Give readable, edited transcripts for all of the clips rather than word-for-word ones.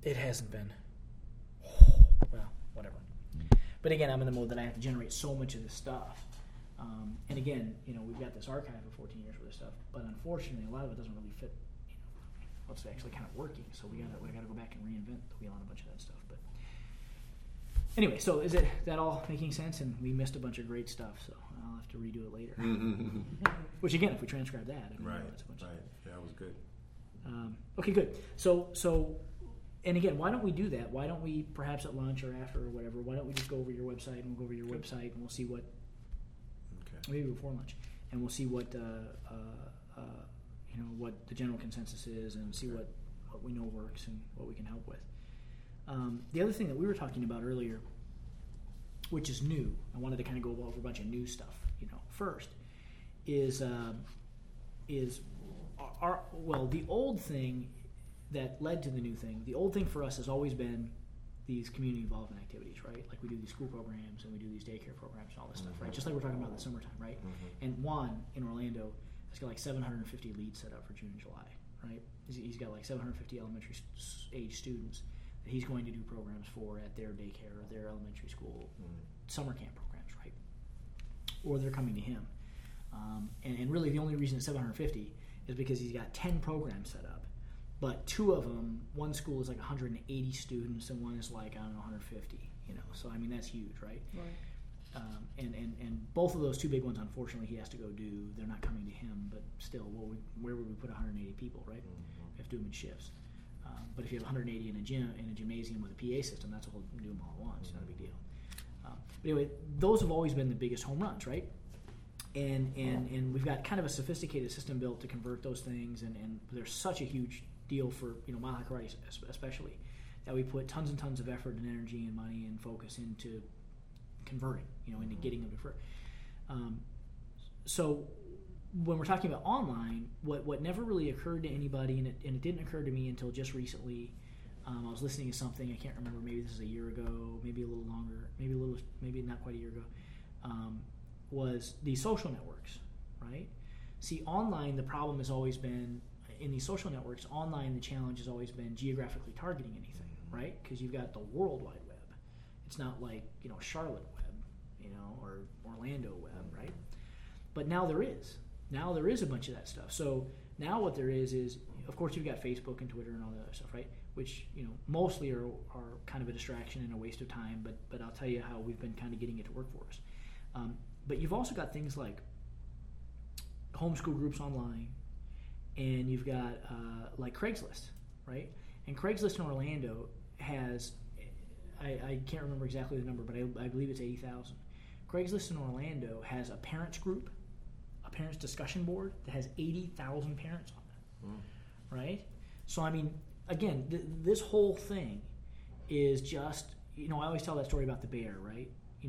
It hasn't been. Well, whatever. But again, I'm in the mode that I have to generate so much of this stuff. And again, we've got this archive of 14 years worth of stuff, but unfortunately, a lot of it doesn't really fit. What's actually kind of working. So we gotta go back and reinvent the wheel on a bunch of that stuff. But anyway, so is that all making sense? And we missed a bunch of great stuff, so I'll have to redo it later. Which again, if we transcribe that, that's a bunch of yeah, that was good. Okay, good. So, and again, why don't we do that? Why don't we, perhaps at lunch or after or whatever, why don't we just go over your website and we'll go over your website and we'll see what, maybe before lunch, and we'll see what, what the general consensus is and see what we know works and what we can help with. The other thing that we were talking about earlier, which is new, I wanted to kind of go over a bunch of new stuff, first, is the old thing that led to the new thing. The old thing for us has always been these community involvement activities, right? Like we do these school programs and we do these daycare programs and all this stuff, right? Just like we're talking about in the summertime, right? And Juan in Orlando has got like 750 leads set up for June and July, right? He's got like 750 elementary age students that he's going to do programs for at their daycare or their elementary school summer camp programs, right? Or they're coming to him. And really the only reason it's 750 is because he's got 10 programs set up. But two of them, one school is like 180 students and one is like, 150, So, that's huge, right? Right. And both of those two big ones, unfortunately, he has to go do. They're not coming to him, but still, where would we put 180 people, right? We have to do them in shifts. But if you have 180 in a gymnasium with a PA system, that's a whole, do them all at once. Not a big deal. But anyway, those have always been the biggest home runs, right? And we've got kind of a sophisticated system built to convert those things, and there's such a huge deal for Mile High Karate especially, that we put tons and tons of effort and energy and money and focus into converting, into getting them to convert. So when we're talking about online, what never really occurred to anybody, and it didn't occur to me until just recently. I was listening to something, I can't remember, maybe this is a year ago, maybe a little longer, maybe not quite a year ago, was these social networks, right? See, online, the problem has always been, in these social networks, online, the challenge has always been geographically targeting anything, right? Because you've got the World Wide Web. It's not like, Charlotte Web, or Orlando Web, right? But now there is. Now there is a bunch of that stuff. So now what there is, of course, you've got Facebook and Twitter and all that other stuff, right? Which, mostly are kind of a distraction and a waste of time, but I'll tell you how we've been kind of getting it to work for us. But you've also got things like homeschool groups online, and you've got like Craigslist, right? And Craigslist in Orlando has, I can't remember exactly the number, but I believe it's 80,000. Craigslist in Orlando has a parents group, a parents discussion board that has 80,000 parents on it, right? So again, this whole thing is just, I always tell that story about the bear, right?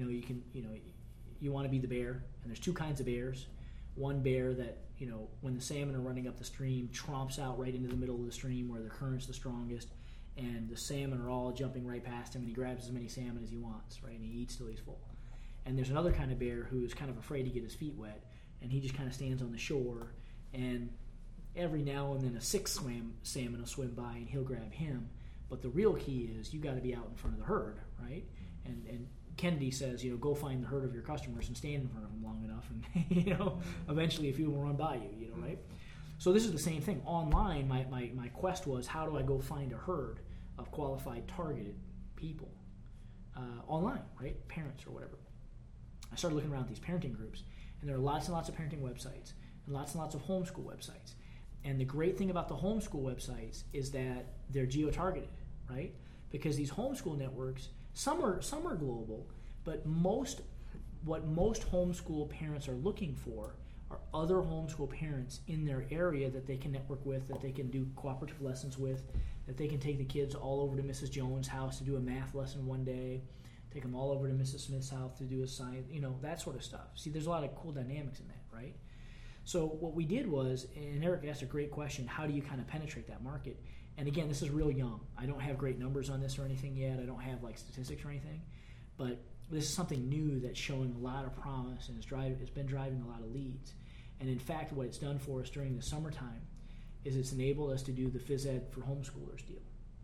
You want to be the bear, and there's two kinds of bears. One bear that, when the salmon are running up the stream, tromps out right into the middle of the stream where the current's the strongest, and the salmon are all jumping right past him, and he grabs as many salmon as he wants, right? And he eats till he's full. And there's another kind of bear who's kind of afraid to get his feet wet, and he just kind of stands on the shore, and every now and then a sixth salmon will swim by, and he'll grab him. But the real key is you got to be out in front of the herd, right? And Kennedy says, go find the herd of your customers and stand in front of them long enough, and eventually a few will run by you, right? So this is the same thing. Online, my quest was, how do I go find a herd of qualified, targeted people online, right? Parents or whatever. I started looking around at these parenting groups, and there are lots and lots of parenting websites and lots of homeschool websites. And the great thing about the homeschool websites is that they're geo-targeted, right? Because these homeschool networks, some are global, but what most homeschool parents are looking for are other homeschool parents in their area that they can network with, that they can do cooperative lessons with, that they can take the kids all over to Mrs. Jones' house to do a math lesson one day, take them all over to Mrs. Smith's house to do a science, that sort of stuff. See, there's a lot of cool dynamics in that, right? So what we did was, and Eric asked a great question, how do you kind of penetrate that market? And again, this is real young. I don't have great numbers on this or anything yet. I don't have like statistics or anything. But this is something new that's showing a lot of promise, and it's been driving a lot of leads. And in fact, what it's done for us during the summertime is it's enabled us to do the phys ed for homeschoolers deal.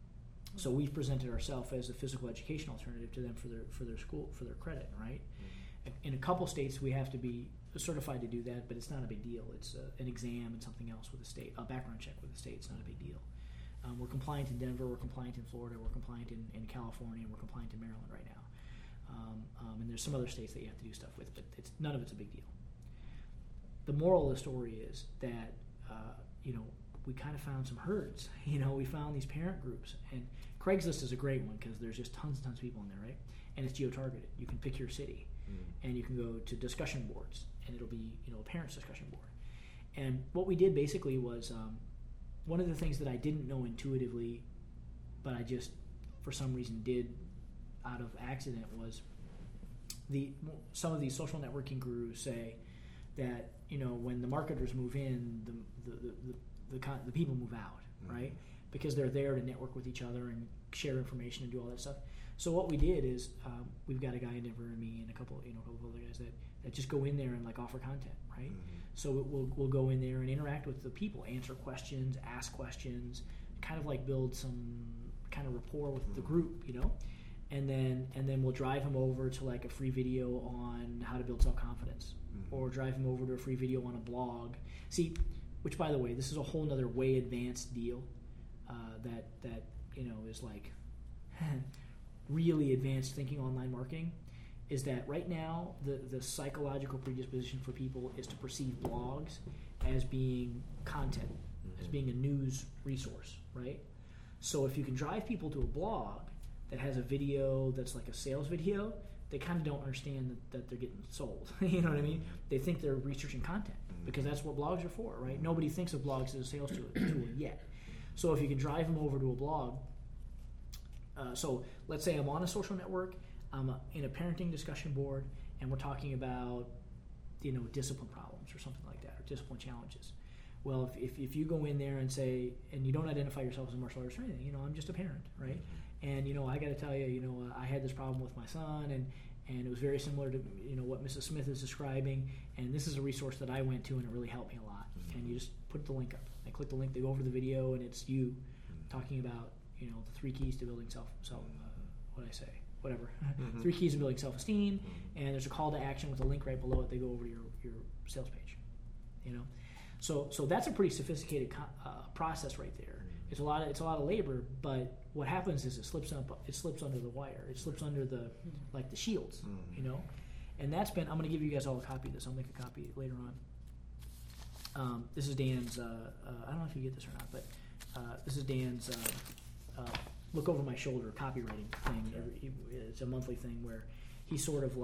So we've presented ourselves as a physical education alternative to them for their school, for their credit, right? In a couple states, we have to be certified to do that, but it's not a big deal. It's an exam and something else with the state, a background check with the state. It's not a big deal. We're compliant in Denver, we're compliant in Florida, we're compliant in California, and we're compliant in Maryland right now. And there's some other states that you have to do stuff with, but none of it's a big deal. The moral of the story is that, we kind of found some herds. We found these parent groups. And Craigslist is a great one because there's just tons and tons of people in there, right? And it's geo-targeted. You can pick your city. And you can go to discussion boards, and it'll be, a parents' discussion board. And what we did basically was one of the things that I didn't know intuitively, but I just, for some reason, did out of accident was some of these social networking gurus say that, when the marketers move in, the people move out, right? Because they're there to network with each other and share information and do all that stuff. So what we did is we've got a guy in Denver and me and a couple of other guys that just go in there and offer content, right? So we'll go in there and interact with the people, answer questions, ask questions, kind of build some kind of rapport with the group, and then we'll drive them over to a free video on how to build self-confidence, or drive them over to a free video on a blog. See, which by the way, this is a whole nother way advanced deal that is really advanced thinking online marketing, is that right now the psychological predisposition for people is to perceive blogs as being content, as being a news resource, right? So if you can drive people to a blog that has a video that's like a sales video, they kind of don't understand that they're getting sold. You know what I mean? They think they're researching content because that's what blogs are for, right? Nobody thinks of blogs as a sales tool yet. So if you can drive them over to a blog, so let's say I'm on a social network, I'm in a parenting discussion board, and we're talking about, discipline problems or something like that, or discipline challenges. Well, if you go in there and say, and you don't identify yourself as a martial artist or anything, I'm just a parent, right? And, I got to tell you, I had this problem with my son, and it was very similar to, what Mrs. Smith is describing, and this is a resource that I went to, and it really helped me a lot. And you just put the link up. I click the link, they go over to the video, and it's you talking about, the 3 keys to building three keys to building self-esteem, and there's a call to action with a link right below it. They go over to your sales page, So that's a pretty sophisticated process right there. It's a lot of labor, but what happens is it slips under the wire. It slips under the shields, And that's been. I'm going to give you guys all a copy of this. I'll make a copy later on. This is Dan's. I don't know if you get this or not, but this is Dan's. Look over my shoulder copywriting thing. It's a monthly thing where he sort of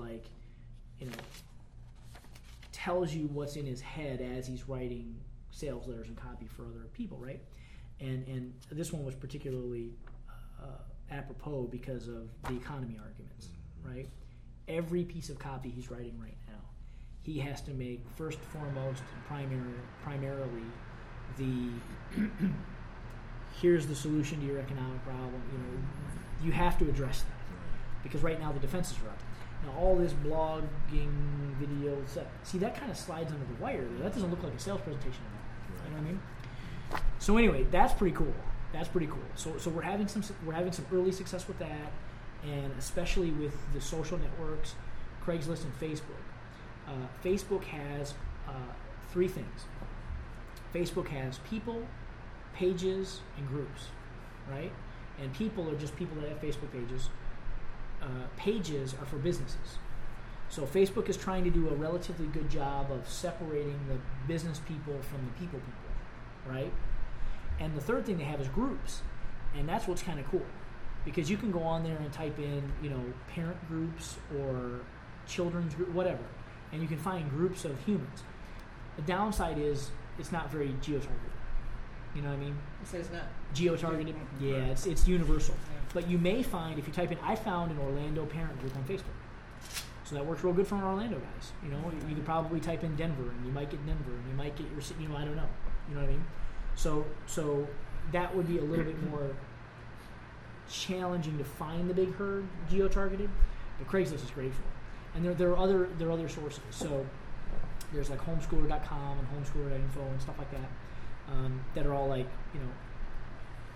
tells you what's in his head as he's writing sales letters and copy for other people, right? And this one was particularly apropos because of the economy arguments, right? Every piece of copy he's writing right now, he has to make first, foremost, primarily the here's the solution to your economic problem. You have to address that because right now the defenses are up. Now all this blogging, video stuff, see that kind of slides under the wire. That doesn't look like a sales presentation at all. You know what I mean? So anyway, that's pretty cool. So we're having some early success with that, and especially with the social networks, Craigslist and Facebook. Facebook has 3 things. Facebook has people, pages, and groups, right? And people are just people that have Facebook pages. Pages are for businesses. So Facebook is trying to do a relatively good job of separating the business people from the people, right? And the third thing they have is groups, and that's what's kind of cool, because you can go on there and type in, parent groups or children's group, whatever, and you can find groups of humans. The downside is it's not very geo-targeted. You know what I mean? So it's not geo-targeted. Yeah, it's universal. Yeah. But you may find, if you type in, I found an Orlando parent group on Facebook. So that works real good for our Orlando guys. You could probably type in Denver, and you might get Denver, and you might get your, I don't know. You know what I mean? So that would be a little bit more challenging to find the big herd geo-targeted, but Craigslist is great for it. And there are other sources. So there's like homeschooler.com and homeschooler.info and stuff like that. That are all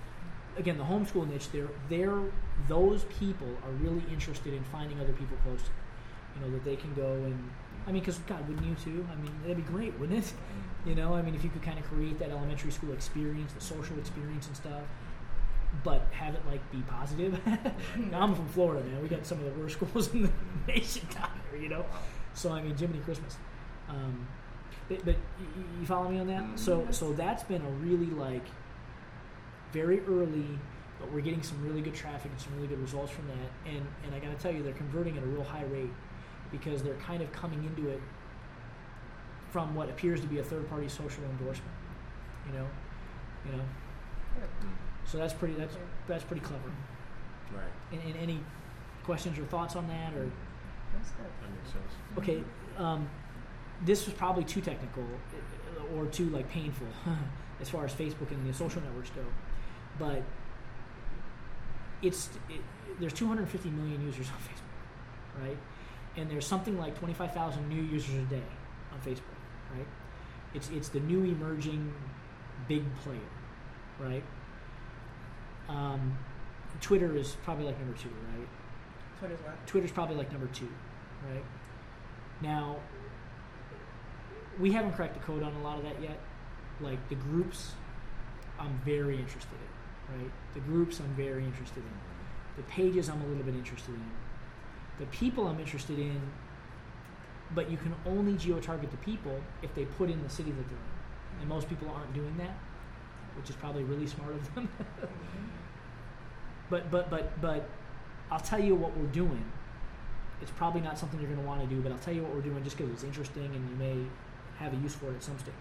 again, the homeschool niche, those people are really interested in finding other people close to them. You know, that they can go and, I mean, because, God, wouldn't you too? I mean, that'd be great, wouldn't it? You know, I mean, if you could kind of create that elementary school experience, the social experience and stuff, but have it, like, be positive. Now, I'm from Florida, man. We got some of the worst schools in the nation down here, you know? So, I mean, Jiminy Christmas. But you follow me on that? So that's been a really, like, very early, but we're getting some really good traffic and some really good results from that. And I got to tell you, they're converting at a real high rate because they're kind of coming into it from what appears to be a third-party social endorsement. You know. So that's pretty clever. Right. And any questions or thoughts on that, or? That's good. That makes sense. Okay, this was probably too technical or too like painful as far as Facebook and the social networks go, but there's 250 million users on Facebook, right? And there's something like 25,000 new users a day on Facebook, right? It's the new emerging big player, right? Twitter is probably like number 2, right? Twitter's what? Twitter's probably like number 2, right? Now, we haven't cracked the code on a lot of that yet. Like the groups, I'm very interested in, right? The groups I'm very interested in. The pages I'm a little bit interested in. The people I'm interested in, but you can only geo-target the people if they put in the city that they're in. And most people aren't doing that, which is probably really smart of them. But I'll tell you what we're doing. It's probably not something you're going to want to do, but I'll tell you what we're doing just because it's interesting and you may have a use for it at some stage.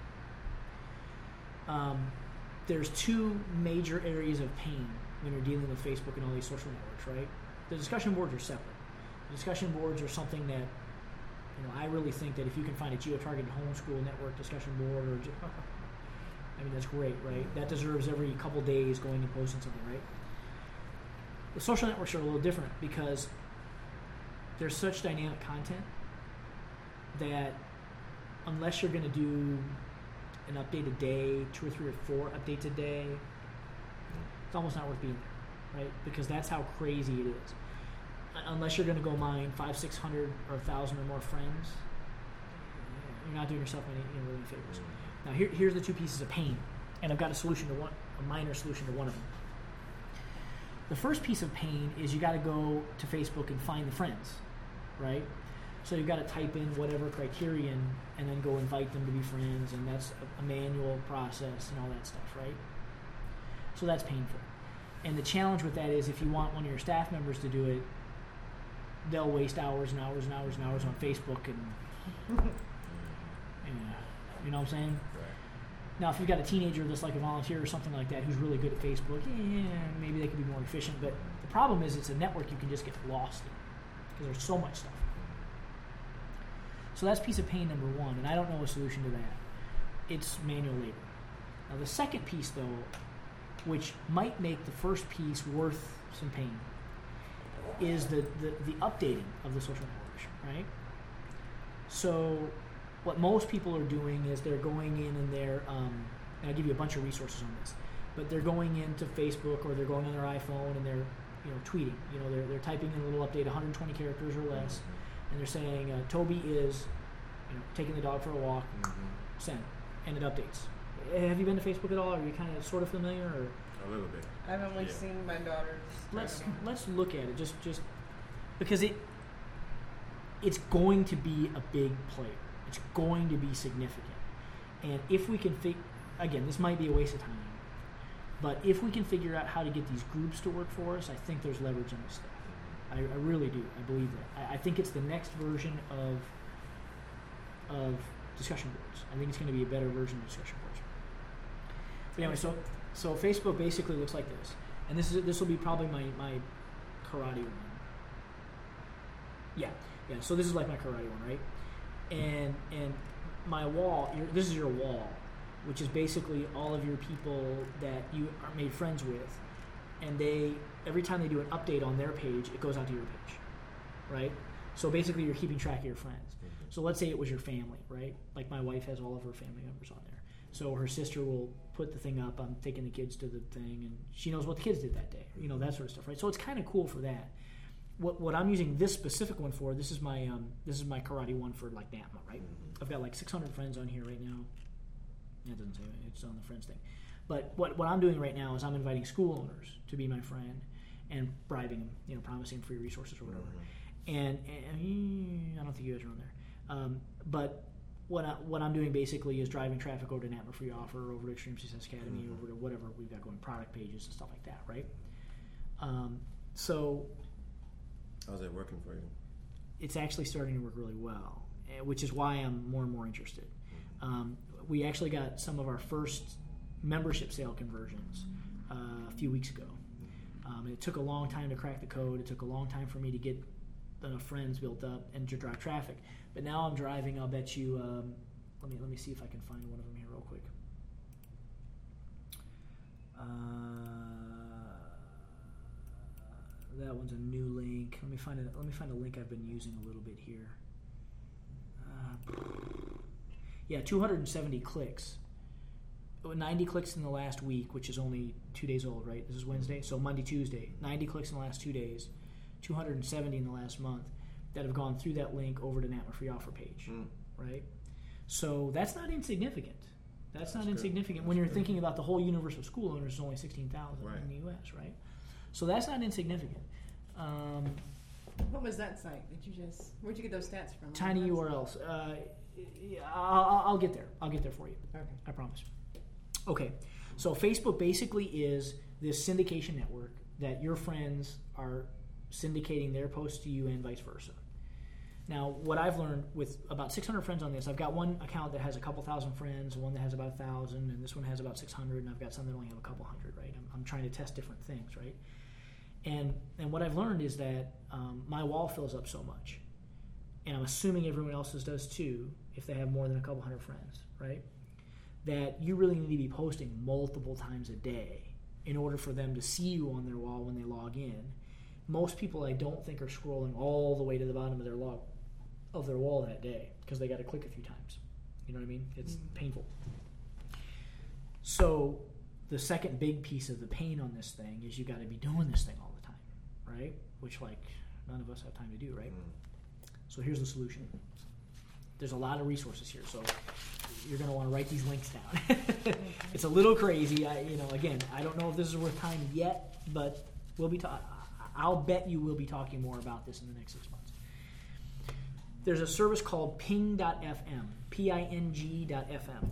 There's 2 major areas of pain when you're dealing with Facebook and all these social networks, right? The discussion boards are separate. The discussion boards are something that, you know, I really think that if you can find a geo-targeted homeschool network discussion board, or I mean, that's great, right? That deserves every couple days going and posting something, right? The social networks are a little different because there's such dynamic content that unless you're going to do an update a day, 2 or 3 or 4 updates a day, it's almost not worth being there, right? Because that's how crazy it is. Unless you're going to go mine 500, 600, or 1,000 or more friends, you're not doing yourself any really favors. Now, here's the 2 pieces of pain, and I've got a minor solution to one of them. The first piece of pain is you got to go to Facebook and find the friends, right? So you've got to type in whatever criterion and then go invite them to be friends, and that's a manual process and all that stuff, right? So that's painful. And the challenge with that is if you want one of your staff members to do it, they'll waste hours and hours and hours and hours on Facebook and you know what I'm saying? Right. Now, if you've got a teenager that's like a volunteer or something like that who's really good at Facebook, maybe they could be more efficient. But the problem is it's a network you can just get lost in because there's so much stuff. So that's piece of pain number 1, and I don't know a solution to that. It's manual labor. Now, the second piece, though, which might make the first piece worth some pain, is the updating of the social networks, right? So what most people are doing is they're going in and they're, and I'll give you a bunch of resources on this, but they're going into Facebook or they're going on their iPhone and they're, tweeting. They're typing in a little update, 120 characters or less, and they're saying, Toby is, taking the dog for a walk, send, and it updates. Have you been to Facebook at all? Are you kind of sort of familiar? Or? A little bit. I've only seen my daughter's. Let's look at it just because it's going to be a big player. It's going to be significant. And if we can again, this might be a waste of time, but if we can figure out how to get these groups to work for us, I think there's leverage on this stuff. I really do. I believe that. I think it's the next version of discussion boards. I think it's going to be a better version of discussion boards. But anyway, so Facebook basically looks like this, and this will be probably my karate one. Yeah. So this is like my karate one, right? And my wall. This is your wall, which is basically all of your people that you are made friends with, and every time they do an update on their page, it goes out to your page, right? So basically, you're keeping track of your friends. So let's say it was your family, right? Like my wife has all of her family members on there. So her sister will put the thing up. I'm taking the kids to the thing, and she knows what the kids did that day. That sort of stuff, right? So it's kind of cool for that. What I'm using this specific one for, this is my karate one for like NAPMA, right? I've got like 600 friends on here right now. It doesn't say it, it's on the friends thing. But what I'm doing right now is I'm inviting school owners to be my friend and bribing them, promising free resources or whatever. And I don't think you guys are on there. But what I'm doing basically is driving traffic over to NAPMA Free Offer, over to Extreme Success Academy, over to whatever we've got going, product pages and stuff like that, right? So how's that working for you? It's actually starting to work really well, which is why I'm more and more interested. We actually got some of our first membership sale conversions a few weeks ago. It took a long time to crack the code. It took a long time for me to get enough friends built up and to drive traffic. But now I'm driving, I'll bet you, let me see if I can find one of them here real quick. That one's a new link. Let me find a link I've been using a little bit here. 270 clicks. 90 clicks in the last week, which is only 2 days old, right? This is Wednesday, so Monday, Tuesday. 90 clicks in the last 2 days. 270 in the last month that have gone through that link over to NAPMA Free Offer page, right? So that's not insignificant. That's not insignificant when you're thinking about the whole universe of school owners. Is only 16,000 in the U.S., right? So that's not insignificant. What was that site? Where'd you get those stats from? Tiny URLs. I'll get there. I'll get there for you. Okay. I promise. Okay. So Facebook basically is this syndication network that your friends are syndicating their posts to you and vice versa. Now, what I've learned with about 600 friends on this, I've got one account that has a couple thousand friends, one that has about 1,000, and this one has about 600, and I've got some that only have a couple hundred, right? I'm trying to test different things, right? And what I've learned is that my wall fills up so much, and I'm assuming everyone else's does too, if they have more than a couple hundred friends, right? That you really need to be posting multiple times a day in order for them to see you on their wall when they log in. Most people, I don't think, are scrolling all the way to the bottom of their wall that day because they got to click a few times. You know what I mean? It's painful. So the second big piece of the pain on this thing is you got to be doing this thing all the time, right? Which, like, none of us have time to do, right? So here's the solution. There's a lot of resources here, so you're going to want to write these links down. It's a little crazy. Again, I don't know if this is worth time yet, but I'll bet you we'll be talking more about this in the next 6 months. There's a service called ping.fm, Ping.fm.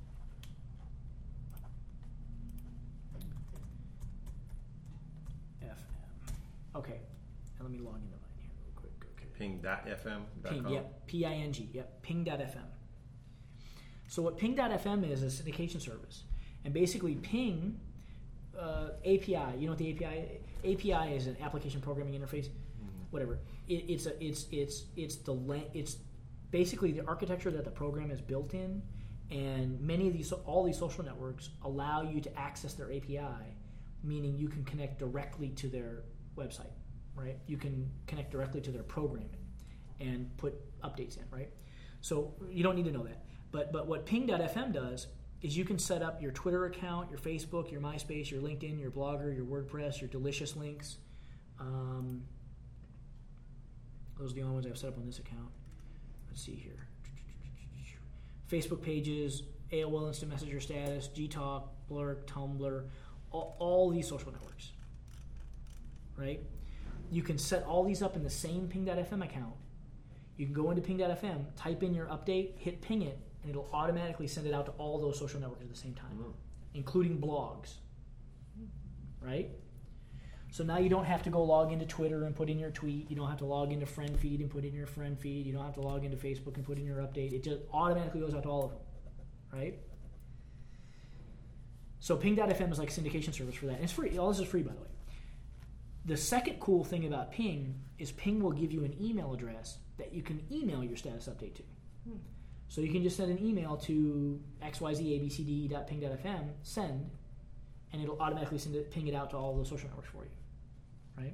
Okay, now let me log into mine here real quick. Okay. Ping.fm.com? Ping, yep, P-I-N-G, yep, ping.fm. So what ping.fm is a syndication service. And basically Ping, API, you know what the API is? An application programming interface, whatever. It's basically the architecture that the program is built in, and all these social networks allow you to access their API, meaning you can connect directly to their website, right? You can connect directly to their programming and put updates in, right? So you don't need to know that. But what ping.fm does is you can set up your Twitter account, your Facebook, your MySpace, your LinkedIn, your Blogger, your WordPress, your Delicious links. Those are the only ones I've set up on this account. Let's see here. Facebook pages, AOL Instant Messenger status, Gtalk, Blurk, Tumblr, all these social networks, right? You can set all these up in the same ping.fm account. You can go into ping.fm, type in your update, hit ping it, and it'll automatically send it out to all those social networks at the same time, including blogs, right? So now you don't have to go log into Twitter and put in your tweet. You don't have to log into Friend Feed and put in your friend feed. You don't have to log into Facebook and put in your update. It just automatically goes out to all of them, right? So ping.fm is like a syndication service for that. And it's free. All this is free, by the way. The second cool thing about Ping is Ping will give you an email address that you can email your status update to. So you can just send an email to xyzabcd.ping.fm, send, and it'll automatically ping it out to all those social networks for you, right?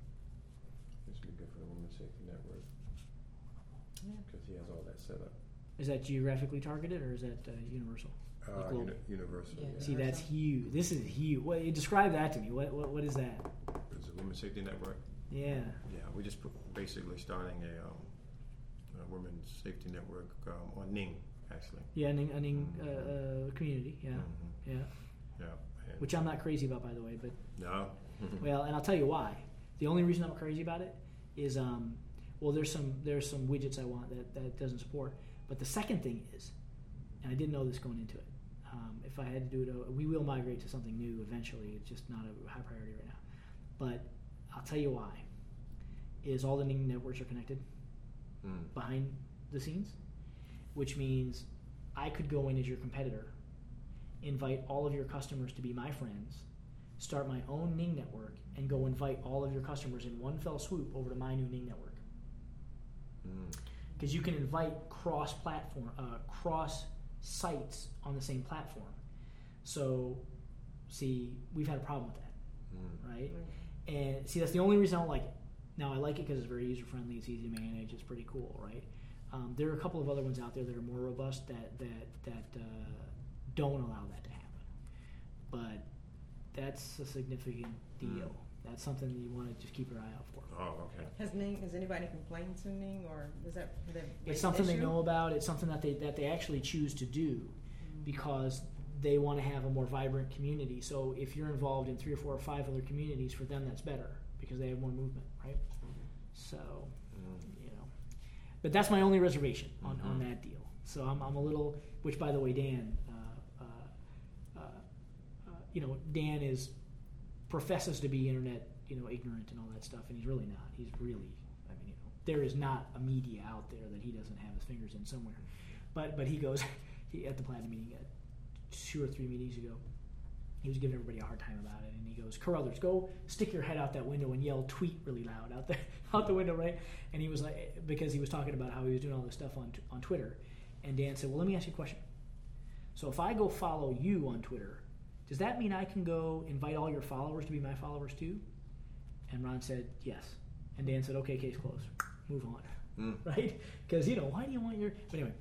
This would be good for the Women's Safety Network because he has all that set up. Is that geographically targeted or is that universal? Like global? Universal. Yeah. Yeah. See, that's huge. This is huge. Describe that to me. What is that? It's a Women's Safety Network. Yeah. Yeah, we just basically starting a women's safety network on Ning, actually. Yeah, Ning community. Yeah, Mm-hmm. yeah. Yeah. And Which I'm not crazy about, by the way. But no. well, and I'll tell you why. The only reason I'm crazy about it is, well, there's some widgets I want that doesn't support. But the second thing is, and I didn't know this going into it. If I had to do it, we will migrate to something new eventually. It's just not a high priority right now. But I'll tell you why. Is all the Ning networks are connected behind the scenes, which means I could go in as your competitor, invite all of your customers to be my friends, start my own Ning network, and go invite all of your customers in one fell swoop over to my new Ning network. Because you can invite cross-platform, cross-sites on the same platform. So, see, we've had a problem with that, right? And see, that's the only reason I don't like it. Now, I like it because it's very user-friendly, it's easy to manage, it's pretty cool, right? There are a couple of other ones out there that are more robust that don't allow that to happen. But that's a significant deal. That's something that you want to just keep your eye out for. Oh, okay. Has anybody complained to Ning, or is that It's something they know about. It's something that they actually choose to do because they want to have a more vibrant community. So if you're involved in 3 or 4 or 5 other communities, for them that's better because they have more movement, right? So, but that's my only reservation on that deal. So I'm a little, which by the way, Dan, Dan professes to be internet, ignorant and all that stuff, and he's really not. He's really, there is not a media out there that he doesn't have his fingers in somewhere. But he goes, at the Platinum meeting 2 or 3 meetings ago, he was giving everybody a hard time about it, and he goes, Carruthers, go stick your head out that window and yell tweet really loud out the window, right? And he was like, because he was talking about how he was doing all this stuff on Twitter, and Dan said, well, let me ask you a question. So if I go follow you on Twitter, does that mean I can go invite all your followers to be my followers too? And Ron said, yes. And Dan said, okay, case closed. Move on. Right? Because, why do you want your... But anyway.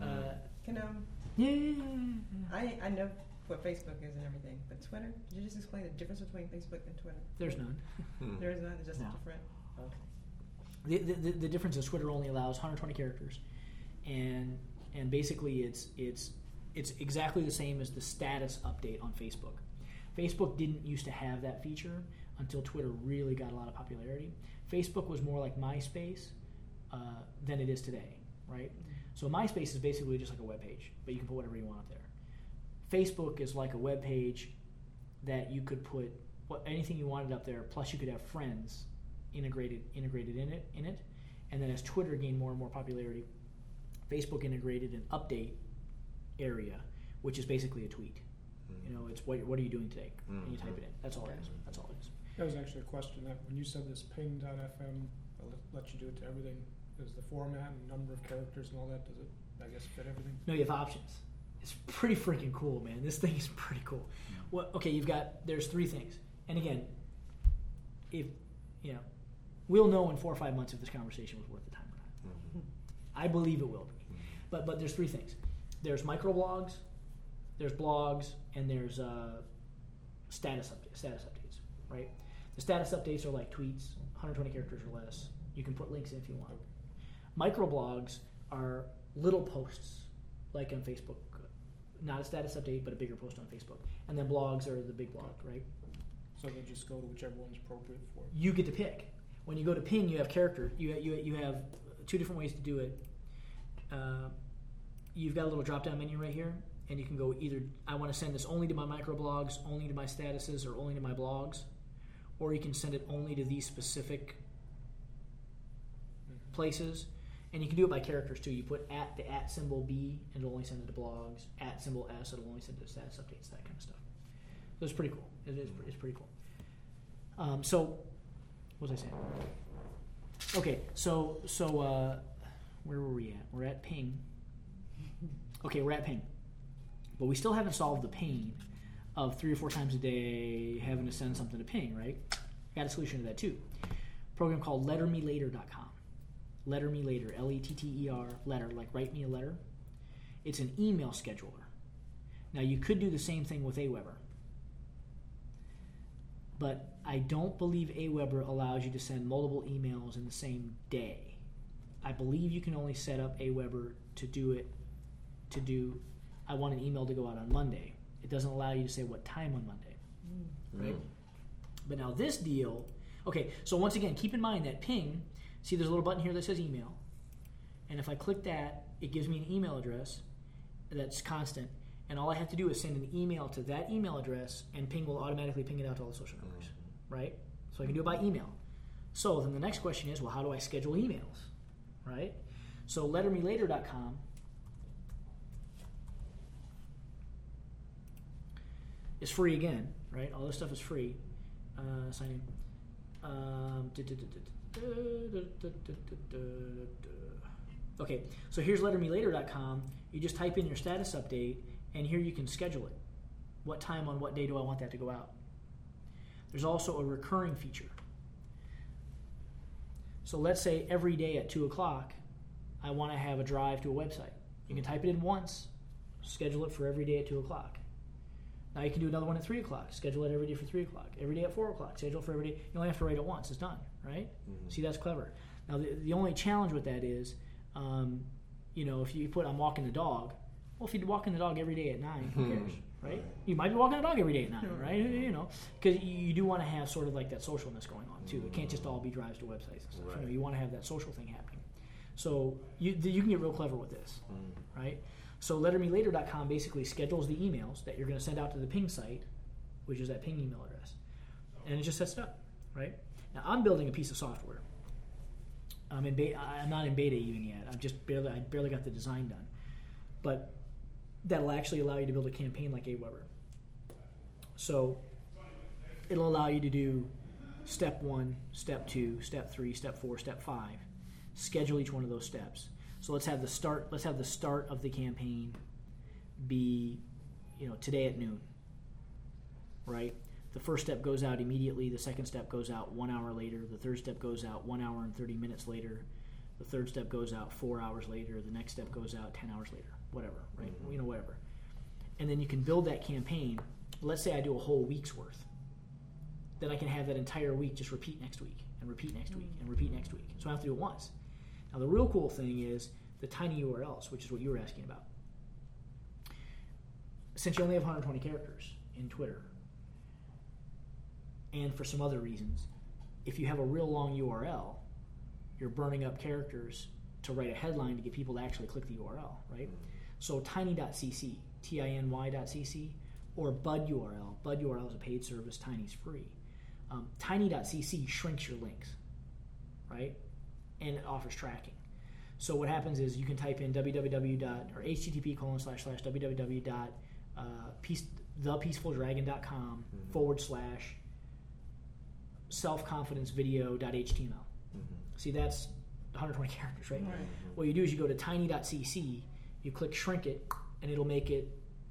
I know what Facebook is and everything, but Twitter, could you just explain the difference between Facebook and Twitter? There's none. There is none? It's just different? Okay. The difference is Twitter only allows 120 characters. And basically it's exactly the same as the status update on Facebook. Facebook didn't used to have that feature until Twitter really got a lot of popularity. Facebook was more like MySpace than it is today, right? So MySpace is basically just like a web page, but you can put whatever you want up there. Facebook is like a web page that you could put anything you wanted up there, plus you could have friends integrated in it. And then as Twitter gained more and more popularity, Facebook integrated an update area, which is basically a tweet. It's what are you doing today? And you type it in. That's all it is. That's all it is. That was actually a question that when you said this ping.fm let you do it to everything, is the format and number of characters and all that, does it, I guess, fit everything? No, you have options. It's pretty freaking cool, man. This thing is pretty cool. Well, okay, there's 3 things. And again, if, we'll know in 4 or 5 months if this conversation was worth the time or not. I believe it will be. But there's 3 things. There's microblogs, there's blogs, and there's status updates, right? The status updates are like tweets, 120 characters or less. You can put links in if you want. Microblogs are little posts, like on Facebook. Not a status update, but a bigger post on Facebook. And then blogs are the big blog, right? So they just go to whichever one's appropriate for it. You get to pick. When you go to ping, you have character. You have 2 different ways to do it. You've got a little drop-down menu right here, and you can go either, I want to send this only to my microblogs, only to my statuses, or only to my blogs, or you can send it only to these specific places, and you can do it by characters too. You put the @ symbol B, and it'll only send it to blogs. @ symbol S, it'll only send it to status updates, that kind of stuff. So it's pretty cool. It's pretty cool. So, what was I saying? Okay, so where were we at? We're at ping. Okay, we're at ping. But we still haven't solved the pain of 3 or 4 times a day having to send something to ping, right? Got a solution to that too. A program called lettermelater.com. Letter Me Later, Letter, letter, like write me a letter. It's an email scheduler. Now, you could do the same thing with Aweber, but I don't believe Aweber allows you to send multiple emails in the same day. I believe you can only set up Aweber to do, I want an email to go out on Monday. It doesn't allow you to say what time on Monday, right? But now this deal, okay, so once again, keep in mind that ping, see there's a little button here that says email, and if I click that, it gives me an email address that's constant, and all I have to do is send an email to that email address, and ping will automatically ping it out to all the social networks, right? So I can do it by email. So then the next question is, well, how do I schedule emails, right? So lettermelater.com is free again, right? All this stuff is free. Sign in. Okay, so here's lettermelater.com. You just type in your status update, and here you can schedule it. What time on what day do I want that to go out? There's also a recurring feature. So let's say every day at 2 o'clock, I want to have a drive to a website. You can type it in once, schedule it for every day at 2 o'clock. Now you can do another one at 3 o'clock, schedule it every day for 3 o'clock. Every day at 4 o'clock, schedule it for every day. You only have to write it once, it's done, right? See, that's clever. Now the only challenge with that is, if you put I'm walking the dog, well, if you're walking the dog every day at 9, who cares, right? You might be walking the dog every day at 9, right? Because you do want to have sort of like that socialness going on too. It can't just all be drives to websites and stuff. Right. You want to have that social thing happening. So you can get real clever with this, right? So lettermelater.com basically schedules the emails that you're going to send out to the ping site, which is that ping email address, and it just sets it up, right? Now I'm building a piece of software. I'm not in beta even yet. I barely got the design done, but that'll actually allow you to build a campaign like Aweber. So it'll allow you to do step 1, step 2, step 3, step 4, step 5. Schedule each one of those steps. So let's have the start of the campaign be, today at noon, right? The first step goes out immediately. The second step goes out 1 hour later. The third step goes out 1 hour and 30 minutes later. The third step goes out 4 hours later. The next step goes out 10 hours later. Whatever, right? Whatever. And then you can build that campaign. Let's say I do a whole week's worth. Then I can have that entire week just repeat next week and repeat next week and repeat next week. So I have to do it once. Now the real cool thing is the tiny URLs, which is what you were asking about. Since you only have 120 characters in Twitter, and for some other reasons, if you have a real long URL, you're burning up characters to write a headline to get people to actually click the URL, right? So tiny.cc, tiny.cc, or Bud URL. Bud URL is a paid service, Tiny's free. Tiny.cc shrinks your links, right? And it offers tracking. So what happens is you can type in http://www.thepeacefuldragon.com /selfconfidencevideo.html. See, that's 120 characters, right? What you do is you go to tiny.cc, you click shrink it, and it'll make it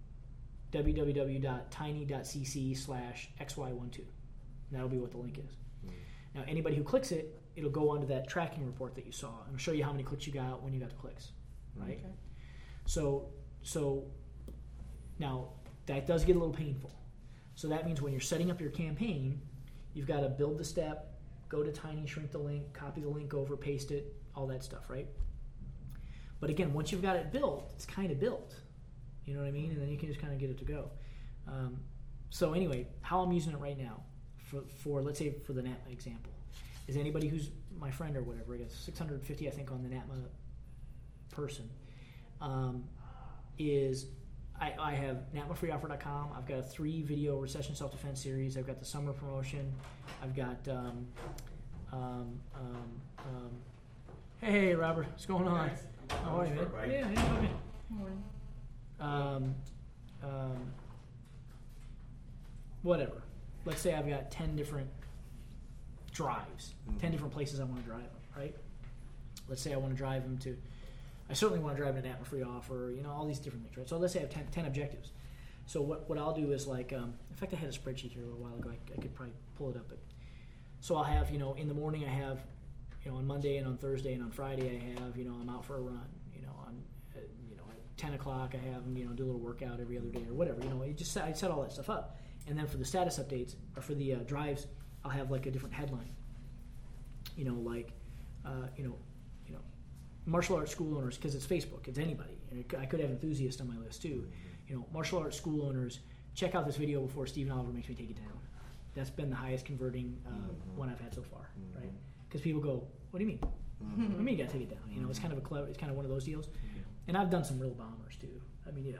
www.tiny.cc/xy12. And that'll be what the link is. Now, anybody who clicks it, it'll go onto that tracking report that you saw, and it'll show you how many clicks you got, when you got the clicks, right? Okay. So now that does get a little painful. So that means when you're setting up your campaign, you've got to build the step, go to Tiny, shrink the link, copy the link over, paste it, all that stuff, right? But again, once you've got it built, it's kind of built. You know what I mean? And then you can just kind of get it to go. So anyway, how I'm using it right now, for let's say for the NATMA example, is anybody who's my friend or whatever, I guess 650 I think on the NATMA person, is I have natmafreeoffer.com. I've got a 3 video recession self-defense series. I've got the summer promotion. I've got hey Robert, what's going on? How are you, man? Yeah, okay. Morning. Whatever. Let's say I've got 10 different drives, 10 different places I want to drive them, right? Let's say I want to drive them to, I certainly want to drive them to NATMA free offer, all these different things, right? So let's say I have 10 objectives. So what I'll do is in fact I had a spreadsheet here a little while ago, I could probably pull it up, but so I'll have, in the morning I have, on Monday and on Thursday and on Friday I have, I'm out for a run, on 10 o'clock, I have them, do a little workout every other day or whatever. I set all that stuff up. And then for the status updates, or for the drives, I'll have like a different headline. Martial arts school owners, because it's Facebook, it's anybody. And I could have enthusiasts on my list too. Martial arts school owners, check out this video before Stephen Oliver makes me take it down. That's been the highest converting one I've had so far, right? Because people go, what do you mean? What do you mean you gotta take it down? It's kind of it's kind of one of those deals. And I've done some real bombers too. I mean,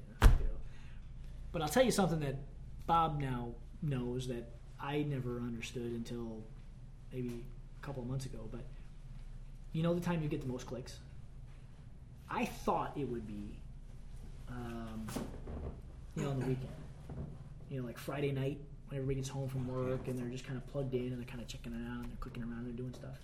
but I'll tell you something that Bob now knows that I never understood until maybe a couple of months ago. But the time you get the most clicks? I thought it would be, on the weekend. Like Friday night when everybody gets home from work and they're just kind of plugged in and they're kind of checking it out and they're clicking around, they're doing stuff.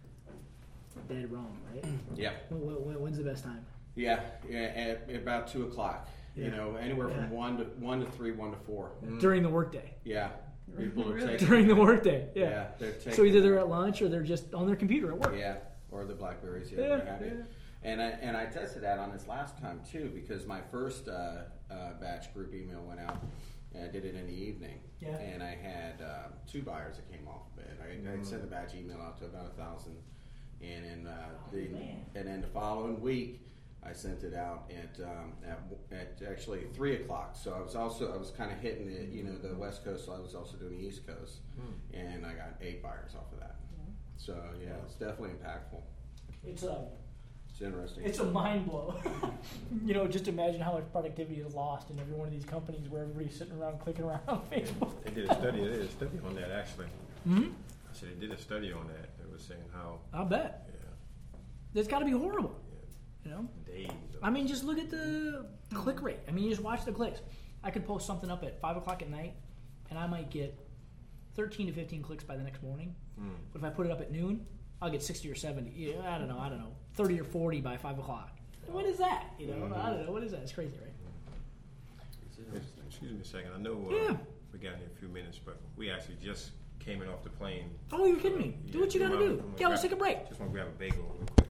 Dead wrong, right? Yeah. When's the best time? Yeah, at about 2 o'clock. Yeah. Anywhere from 1 to 3, 1 to 4. During the workday. Yeah. People are taking During the workday. Yeah. They're taking, so either they're at lunch or they're just on their computer at work. Yeah. Or the Blackberries. Yeah. And I tested that on this last time too, because my first batch group email went out, and I did it in the evening. Yeah. And I had 2 buyers that came off of it. I sent the batch email out to about 1,000, and then the following week I sent it out at actually 3 o'clock. So I was kind of hitting the West Coast. So I was also doing the East Coast, and I got 8 buyers off of that. So yeah, it's definitely impactful. It's interesting. It's a mind blow. Just imagine how much productivity is lost in every one of these companies where everybody's sitting around clicking around on Facebook. They did a study on that actually. Mm-hmm. I said they did a study on that. They were saying how. I bet. Yeah. It's got to be horrible. Days. I mean, just look at the click rate. I mean, you just watch the clicks. I could post something up at 5 o'clock at night, and I might get 13 to 15 clicks by the next morning. But if I put it up at noon, I'll get 60 or 70. Yeah, I don't know, 30 or 40 by 5 o'clock. What is that? I don't know. What is that? It's crazy, right? Excuse me a second. I know we got in a few minutes, but we actually just came in off the plane. Oh, you're kidding me. Do what you got to do. Yeah, let's take a break. Just want to grab a bagel real quick.